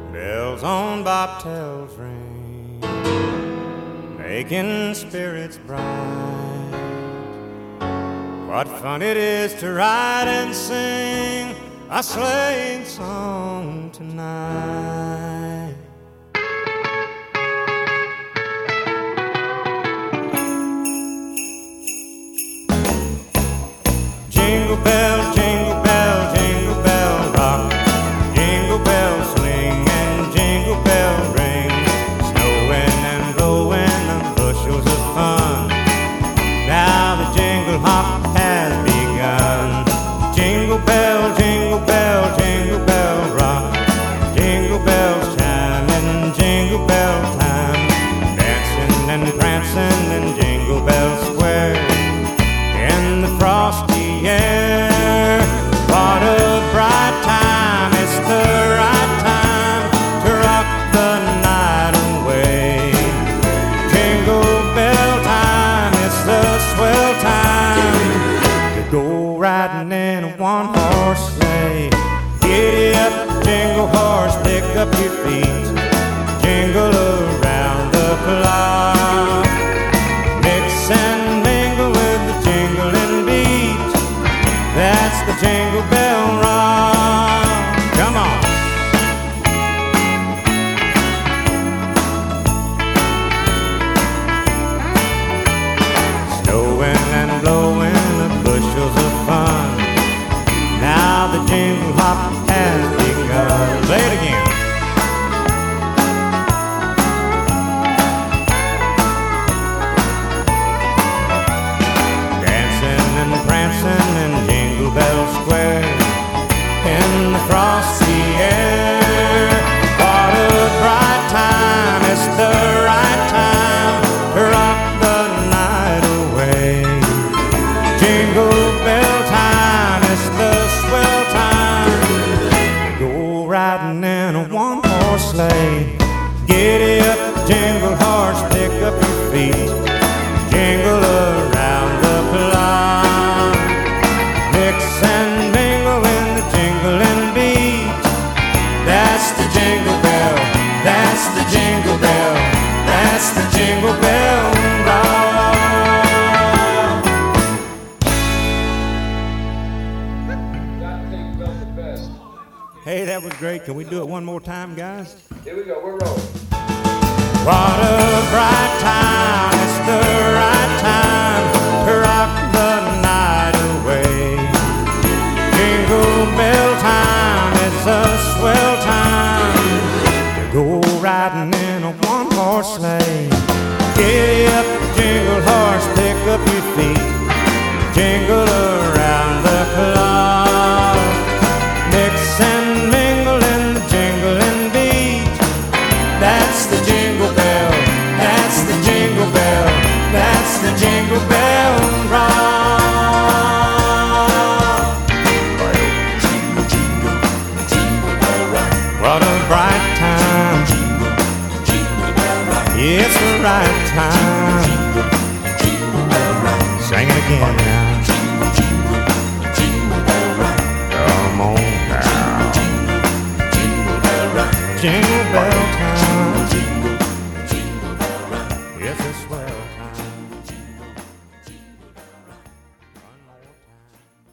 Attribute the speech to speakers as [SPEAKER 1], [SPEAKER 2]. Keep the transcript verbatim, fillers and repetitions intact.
[SPEAKER 1] bells on bobtails ring, making spirits bright. What fun it is to ride and sing a sleighing song tonight. Jingle bell, jingle bell, jingle bell rock, jingle bell swing and jingle bell ring, snowing and blowing the bushels of fun. Now the jingle hop has begun. Jingle bell, jingle bell, jingle bell rock, jingle bells chiming, jingle bell time, dancing and prancing in Jingle Bell Square. In the frosty air, what a bright time, it's the right time to rock the night away. Jingle bell time, it's the swell time to go riding in a one-horse sleigh. Giddy up, jingle horse, pick up your feet, jingle around the clock, mix and mingle with the jingling beat. That's the Jingle Bell Rock. Come on. Snowing and blowing the bushels of fun. Now the jingle hop has begun. Play it again. Prancing in Jingle Bell Square, in the frosty air. What a bright time, it's the right time to rock the night away. Jingle bell time, it's the swell time to go riding in a one-horse sleigh. Giddy up, jingle horse, pick up your feet, jingle around the clock, mix and mingle in the jingling beat. That's the jingle bell, that's the jingle bell, that's the Jingle Bell Rock.
[SPEAKER 2] Gotta think about the best.
[SPEAKER 1] Hey, that was great. Can we do it one more time, guys?
[SPEAKER 2] Here we go, we're rolling.
[SPEAKER 1] What a bright time, it's the right time to rock the night away. Jingle bell time, it's a swell time to go riding in a one-horse sleigh. Giddy up, jingle horse, pick up your feet, jingle around the clock, mix and mingle in the jingling beat. That's the Jingle Bell, that's the Jingle Bell, that's the Jingle Bell Rock. What a bright time, it's the right time. Sing it again now. Come on now. Jingle bell.